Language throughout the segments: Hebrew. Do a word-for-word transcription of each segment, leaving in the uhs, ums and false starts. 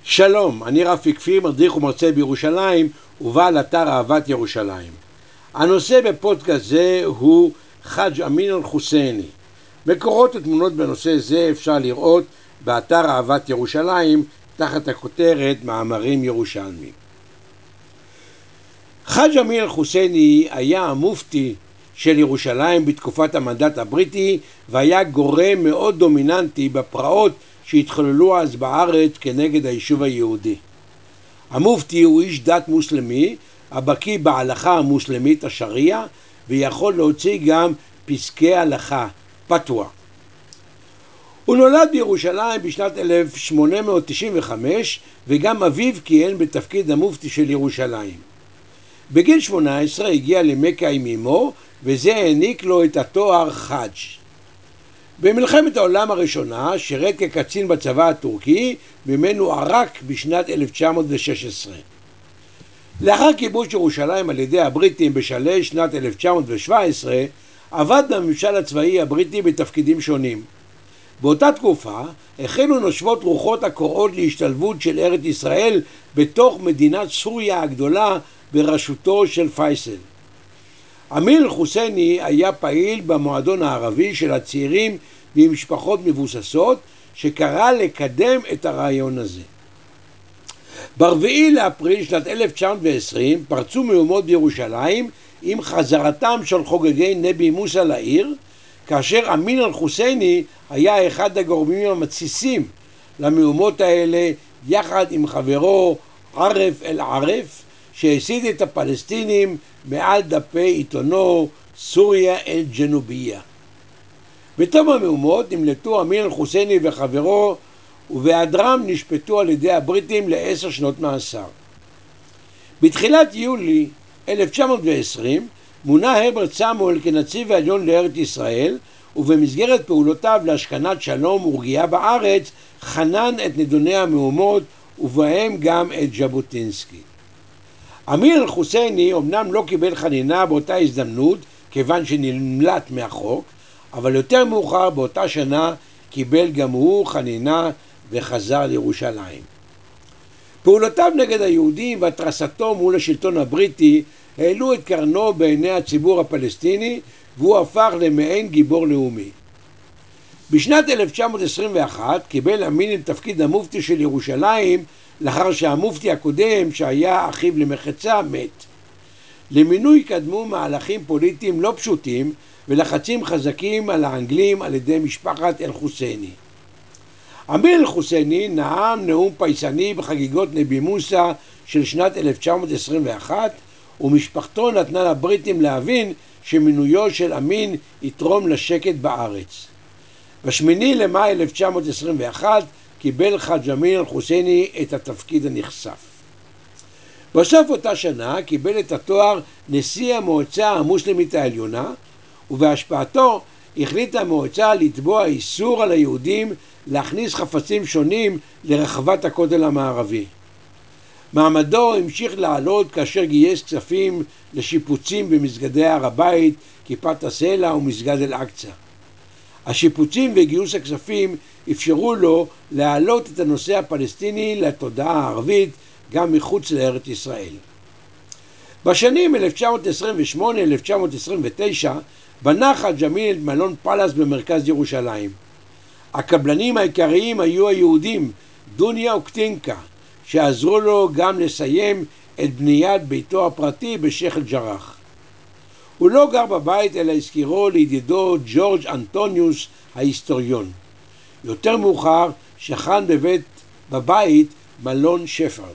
שלום, אני רפי כפיר, מדריך ומרצה בירושלים ובעל אתר אהבת ירושלים. הנושא בפודקאסט זה הוא חאג' אמין אל-חוסייני. מקורות ותמונות בנושא זה אפשר לראות באתר אהבת ירושלים תחת הכותרת מאמרים ירושלמיים. חאג' אמין אל-חוסייני היה המופתי של ירושלים בתקופת המנדט הבריטי והיה גורם מאוד דומיננטי בפרעות שהתחוללו אז בארץ כנגד היישוב היהודי. המופתי הוא איש דת מוסלמי, הבקיא בהלכה המוסלמית השריעה, ויכול להוציא גם פסקי הלכה, פתווה. הוא נולד בירושלים בשנת אלף שמונה מאות תשעים וחמש, וגם אביו כיהן בתפקיד המופתי של ירושלים. בגיל שמונה עשרה הגיע למכה עם אמו, וזה העניק לו את התואר חאג'. במלחמת העולם הראשונה שירת כקצין בצבא הטורקי, ממנו ערק בשנת אלף תשע מאות ושש עשרה. לאחר כיבוש ירושלים על ידי הבריטים בשלהי שנת אלף תשע מאות שבע עשרה, עבד בממשל הצבאי הבריטי בתפקידים שונים. באותה תקופה החלו נושבות רוחות הקוראות להשתלבות של ארץ ישראל בתוך מדינת סוריה הגדולה בראשותו של פייסל. אמין אל-חוסייני היה פעיל במועדון הערבי של הצעירים ממשפחות מבוססות שקרא לקדם את הרעיון הזה. ברביעי לאפריל שנת אלף תשע מאות ועשרים פרצו מהומות בירושלים עם חזרתם של חוגגי נבי מוסא לעיר, כאשר אמין אל-חוסייני היה אחד הגורמים המתסיסים למהומות האלה יחד עם חברו ערף אל-ערף, שהסית את הפלסטינים מעל דפי עיתונו סוריה אל-ג'נוביה. בתום המהומות נמלטו אמין אל-חוסייני וחברו, ובהיעדרם נשפטו על ידי הבריטים לעשר שנות מאסר. בתחילת יולי אלף תשע מאות ועשרים מונה הרברט סמואל כנציב העליון לארץ ישראל, ובמסגרת פעולותיו להשכנת שלום ורגיעה בארץ חנן את נידוני המהומות, ובהם גם את ז'בוטינסקי. אמין אל-חוסייני אמנם לא קיבל חנינה באותה הזדמנות כיוון שנמלט מהחוק, אבל יותר מאוחר באותה שנה קיבל גם הוא חנינה וחזר לירושלים. פעולותיו נגד היהודים והתרסתו מול השלטון הבריטי העלו את קרנו בעיני הציבור הפלסטיני, והוא הפך למעין גיבור לאומי. בשנת אלף תשע מאות עשרים ואחת קיבל אמין את תפקיד המופתי של ירושלים, לאחר שהמופתי הקודם שהיה אחיו למחצה מת. למינוי קדמו מהלכים פוליטיים לא פשוטים ולחצים חזקים על האנגלים על ידי משפחת אל-חוסייני. אמין אל-חוסייני נאם נאום פייסני בחגיגות נבי מוסא של שנת אלף תשע מאות עשרים ואחת, ומשפחתו נתנה לבריטים להבין שמינויו של אמין יתרום לשקט בארץ. בשמיני למאי אלף תשע מאות עשרים ואחת קיבל חאג' אמין אל-חוסייני את התפקיד הנכסף. בסוף אותה שנה קיבל את התואר נשיא המועצה המוסלמית העליונה, ובהשפעתו החליטה המועצה לתבוע איסור על היהודים להכניס חפצים שונים לרחבת הכותל המערבי. מעמדו המשיך לעלות כאשר גייס כספים לשיפוצים במסגדי הר הבית, כיפת הסלע ומסגד אל-אקצא. השיפוצים וגיוס הכספים אפשרו לו להעלות את הנושא הפלסטיני לתודעה הערבית גם מחוץ לארץ ישראל. בשנים אלף תשע מאות עשרים ושמונה עד אלף תשע מאות עשרים ותשע בנה חאג' אמין את מלון פלאס במרכז ירושלים. הקבלנים העיקריים היו היהודים דוניה וקטינקה, שעזרו לו גם לסיים את בניית ביתו הפרטי בשייח' אל-ג'ראח. הוא לא גר בבית אלא הזכירו לידידו ג'ורג' אנטוניוס ההיסטוריון. יותר מאוחר שכן בבית בבית מלון שפרד.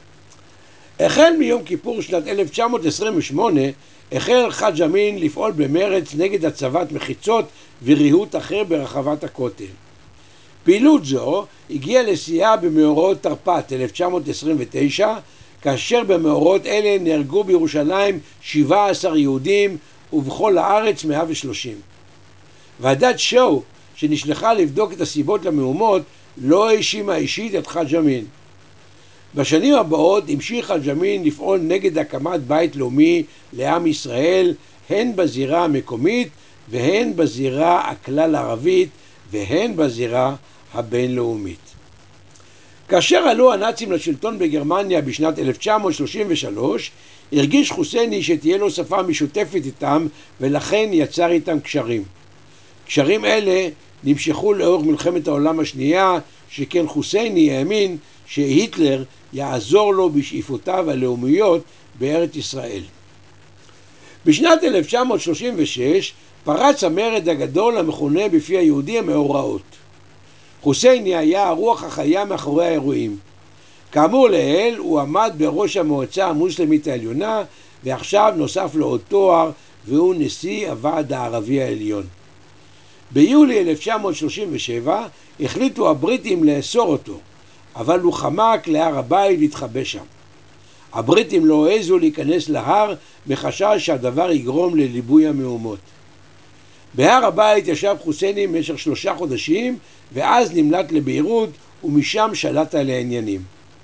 החל מיום כיפור שנת אלף תשע מאות עשרים ושמונה החל חאג' אמין לפעול במרץ נגד הצבת מחיצות וריהוט אחר ברחבת הכותל. פעילות זו הגיעה לשיאה במאורעות תרפ"ט אלף תשע מאות עשרים ותשע, כאשר במאורעות אלה נהרגו בירושלים שבעה עשר יהודים ובכל הארץ מאה ושלושים. ועדת שואו שנשלחה לבדוק את הסיבות למהומות לא האשימה אישית את חאג' אמין. בשנים הבאות המשיך חאג' אמין לפעול נגד הקמת בית לאומי לעם ישראל, הן בזירה המקומית והן בזירה הכלל ערבית והן בזירה הבינלאומית. כאשר עלו הנאצים לשלטון בגרמניה בשנת אלף תשע מאות שלושים ושלוש, הרגיש חוסייני שתהיה לו שפה משותפת איתם, ולכן יצר איתם קשרים. קשרים אלה נמשכו לאורך מלחמת העולם השנייה, שכן חוסייני האמין שהיטלר יעזור לו בשאיפותיו הלאומיות בארץ ישראל. בשנת אלף תשע מאות שלושים ושש פרץ המרד הגדול המכונה בפי היהודי המאורעות. חוסייני היה הרוח החיה מאחורי האירועים. כאמור לעיל, הוא עמד בראש המועצה המוסלמית העליונה, ועכשיו נוסף לו עוד תואר, והוא נשיא הוועד הערבי העליון. ביולי אלף תשע מאות שלושים ושבע החליטו הבריטים לאסור אותו, אבל הוא חמק להר הבית והתחבא שם. הבריטים לא העזו להיכנס להר מחשש שהדבר יגרום לליבוי המהומות. בהר הבית ישב חוסייני במשך שלושה חודשים, ואז נמלט לביירות ומשם שלט על העניינים.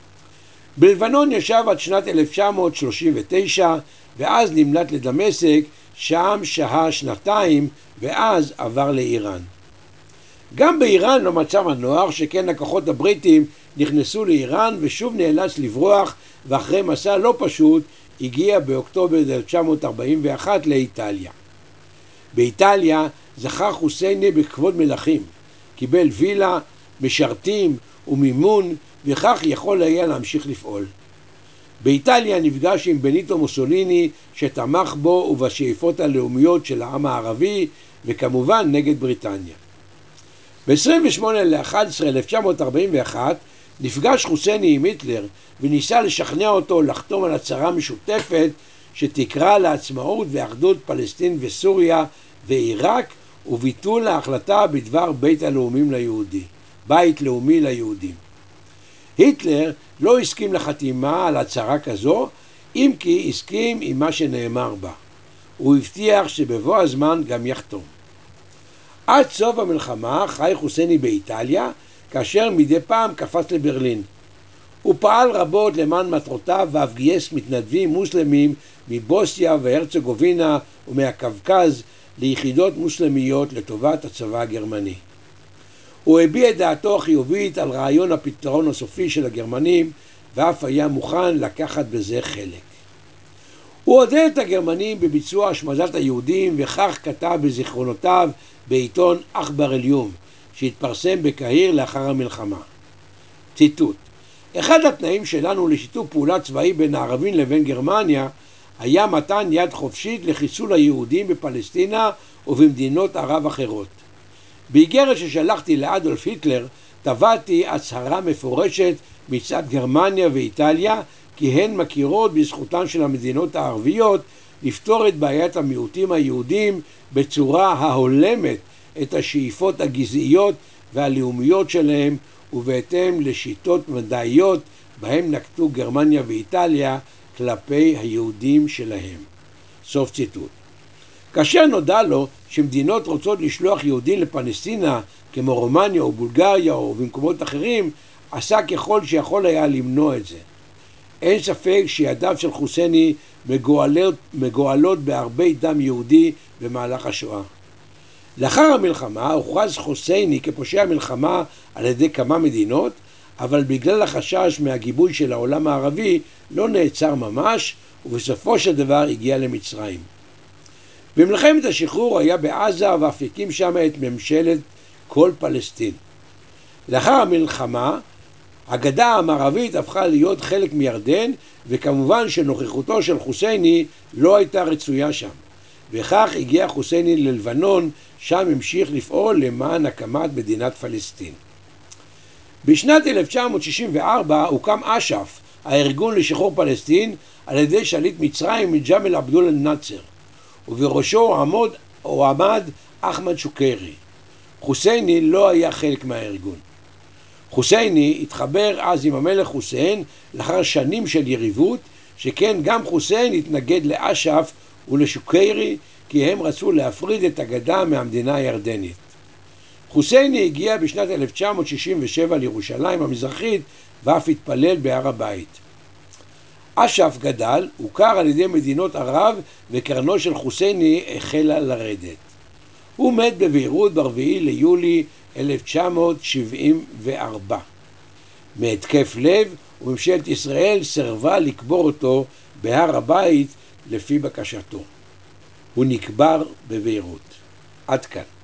בלבנון ישב עד שנת אלף תשע מאות שלושים ותשע, ואז נמלט לדמשק, שם שהה שנתיים, ואז עבר לאיראן. גם באיראן לא מצא מנוח, שכן הכוחות הבריטים נכנסו לאיראן ושוב נאלץ לברוח, ואחרי מסע לא פשוט הגיע באוקטובר אלף תשע מאות ארבעים ואחת לאיטליה. באיטליה זכה חוסייני בכבוד מלכים, קיבל וילה, משרתים ומימון, וכך יכול היה להמשיך לפעול. באיטליה נפגש עם בניטו מוסוליני שתמך בו ובשאיפות הלאומיות של העם הערבי, וכמובן נגד בריטניה. ב-עשרים ושמונה בנובמבר אלף תשע מאות ארבעים ואחת נפגש חוסייני עם היטלר וניסה לשכנע אותו לחתום על הצהרה משותפת שתקרא לעצמאות ואחדות פלסטין וסוריה ועיראק, וביטול ההחלטה בדבר בית הלאומים ליהודי, בית לאומי ליהודים. היטלר לא הסכים לחתימה על הצהרה כזו, אם כי הסכים עם מה שנאמר בה. הוא הבטיח שבבוא הזמן גם יחתום. עד סוף המלחמה חי חוסייני באיטליה, כאשר מדי פעם קפץ לברלין. הוא פעל רבות למען מטרותיו ואף גייס מתנדבים מוסלמים מבוסניה והרצגובינה ומהקווקז ליחידות מוסלמיות לטובת הצבא הגרמני. הוא הביע את דעתו החיובית על רעיון הפתרון הסופי של הגרמנים, ואף היה מוכן לקחת בזה חלק. הוא עודד את הגרמנים בביצוע השמדת היהודים, וכך כתב בזיכרונותיו בעיתון אכבר אל-יום, שהתפרסם בקהיר לאחר המלחמה. ציטוט: אחד התנאים שלנו לשיתוף פעולה צבאי בין הערבים לבין גרמניה היה מתן יד חופשית לחיסול היהודים בפלסטינה ובמדינות ערב אחרות. באיגרת ששלחתי לאדולף היטלר טבעתי הצהרה מפורשת מצד גרמניה ואיטליה כי הן מכירות בזכותן של המדינות הערביות לפתור את בעיית המיעוטים היהודים בצורה ההולמת את השאיפות הגזעיות והלאומיות שלהם ובהתאם לשיטות מדעיות בהם נקטו גרמניה ואיטליה כלפי היהודים שלהם. סוף ציטוט. כאשר נודע לו שמדינות רוצות לשלוח יהודים לפלסטינה כמו רומניה או בולגריה או במקומות אחרים, עשה ככל שיכול היה למנוע את זה. אין ספק שידיו של חוסייני מגואלות, מגואלות בהרבה דם יהודי במהלך השואה. לאחר המלחמה הוכרז חוסייני כפושע מלחמה על ידי כמה מדינות, אבל בגלל החשש מהגיבוי של העולם הערבי לא נעצר ממש, ובסופו של דבר הגיע למצרים. במלחמת השחרור היה בעזה ואף הקים שם את ממשלת כל פלסטין. לאחר המלחמה הגדה המערבית הפכה להיות חלק מירדן, וכמובן שנוכחותו של חוסייני לא הייתה רצויה שם. וכך הגיע חוסייני ללבנון, שם המשיך לפעול למען הקמת מדינת פלסטין. בשנת אלף תשע מאות שישים וארבע הוקם אש"ף, הארגון לשחרור פלסטין, על ידי שליט מצרים ג'מאל עבדול אל-נאצר, ובראשו עמד, או עמד אחמד שוקיירי. חוסייני לא היה חלק מהארגון. חוסייני התחבר אז עם המלך חוסיין לאחר שנים של יריבות, שכן גם חוסיין התנגד לאש"ף ולשוקיירי כי הם רצו להפריד את הגדה מהמדינה הירדנית. חוסייני הגיע בשנת אלף תשע מאות שישים ושבע לירושלים המזרחית ואף התפלל בהר הבית. אש"ף גדל, הוכר על ידי מדינות ערב, וקרנו של חוסייני החלה לרדת. הוא מת בביירות ברביעי ליולי אלף תשע מאות שבעים וארבע. מהתקף לב, וממשלת ישראל סרבה לקבור אותו בהר הבית לפי בקשתו. הוא נקבר בביירות. עד כאן.